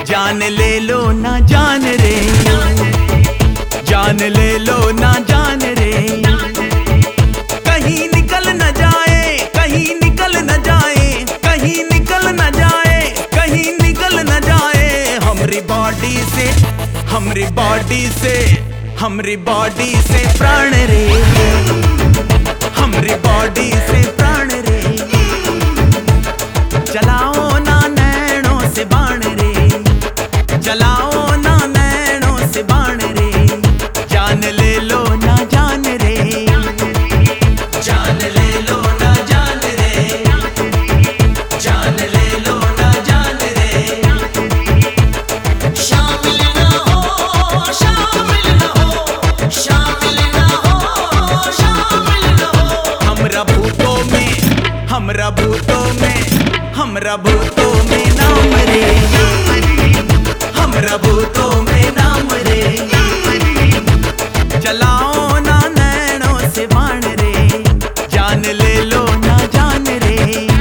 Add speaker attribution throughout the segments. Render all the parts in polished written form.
Speaker 1: जान ले लो ना जान रे, जान ले लो ना जान रे। कहीं निकल न जाए, कहीं निकल न जाए, कहीं निकल न जाए, कहीं निकल न जाए। हमरी बॉडी से, हमरी बॉडी से, हमरी बॉडी से प्राण रे, हमरी बॉडी से प्राण रे। चलाओ ना नैनों से बाण रे, चलाओ ना नैनों से बाण रे। जान ले लो ना जान रे, जान ले लो ना जान रे, जान ले लो ना जान रे। शामिल ना हो, शामिल ना हो, शामिल ना हो, शामिल ना हो। हमरा भूतों में, हमरा भूतों में, हमरा भूतों में नाम रे, हमरा भूतों में नाम रे। चलाओ ना नैनों से बाण रे, जान ले लो ना जान रे।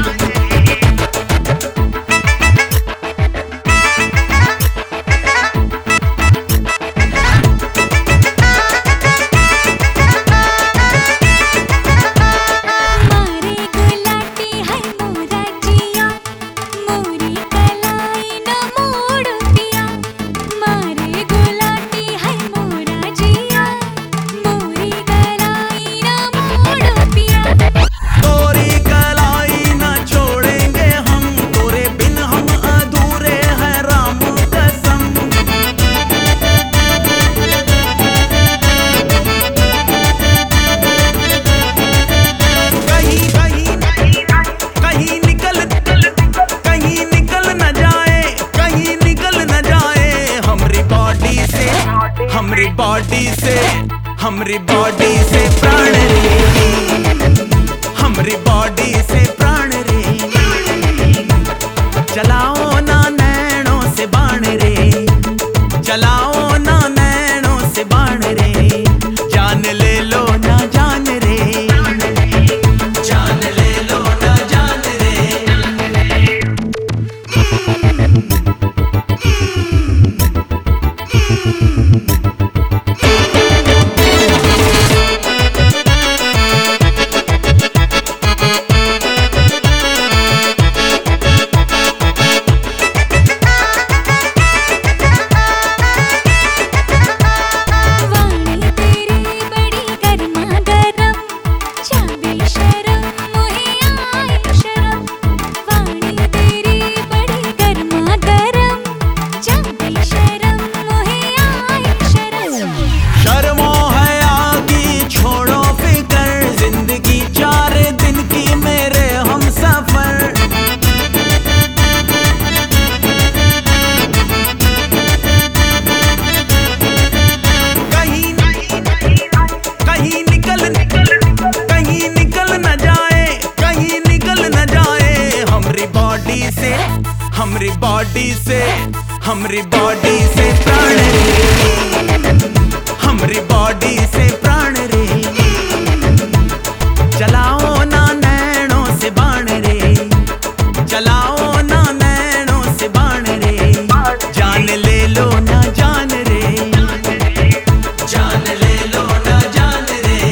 Speaker 1: हमरी बॉडी से, हमरी बॉडी से प्राण रे, हमरी बॉडी से प्राण रे। चलाओ ना नैनों से बाण रे, चलाओ ना नैनों से बाण रे। जान ले लो ना जान रे, जान ले लो ना जान रे। हमरी बॉडी से, हमरी बॉडी से प्राण रे, हमरी बॉडी से प्राण रे। चलाओ ना नैनों से बाण रे, चलाओ ना नैनों से बाण रे। जान ले लो ना जान रे, जान ले लो ना जान रे।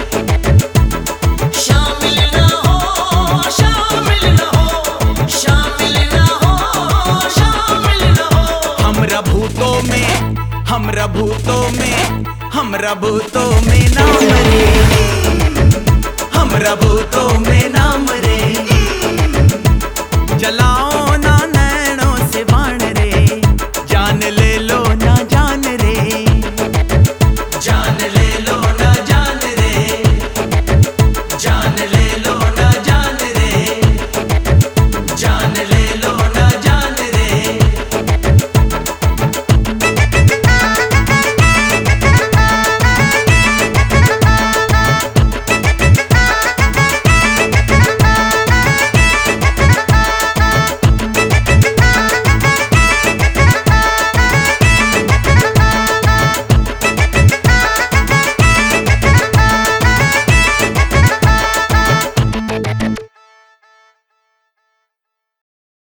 Speaker 1: शामिल ना हो, शामिल ना हो, शामिल ना हो, शामिल ना हो। हमरा भूतों में, हमरा भूतों में, हमरा भूतों में नाम रे, हमरा भूतों में नाम।